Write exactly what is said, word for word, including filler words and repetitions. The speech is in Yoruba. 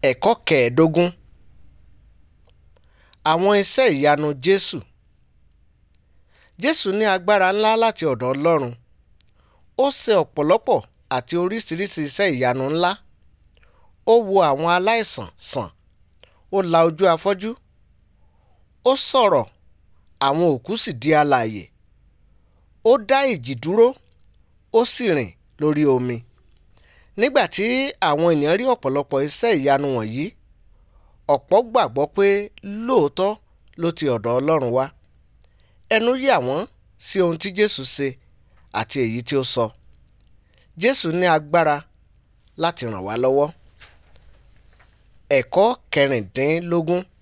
Ẹ̀kọ́ kẹẹ̀ẹ́dógún. Àwọn iṣẹ́ ìyanu Jésù. Jésù ní agbára ńlá láti ọ̀dọ̀ Ọlọ́run. Ó ṣe ọ̀pọ̀lọpọ̀ àti oríṣiríṣi iṣẹ́ ìyanu ńlá. Ó wo àwọn aláìsàn sàn. Ó la ojú afọ́jú. Ó sọ̀rọ̀, àwọn òkú sì di alààyè. Ó dá ìjì dúró, ó sì rìn lórí omi. Nígbà tí àwọn ènìyàn rí ọ̀pọ̀lọpọ̀ iṣẹ́ ìyanu wọ̀nyí, ọ̀pọ̀ gbàgbọ́ pé lóòótọ́ ló ti ọ̀dọ̀ Ọlọ́run wá. Ẹnu yà wọ́n sí ohun tí Jésù ṣe àti èyí tí ó sọ. Jésù ní agbára láti ràn wá lọ́wọ́. Ẹ̀kọ́ kẹrìndínlógún.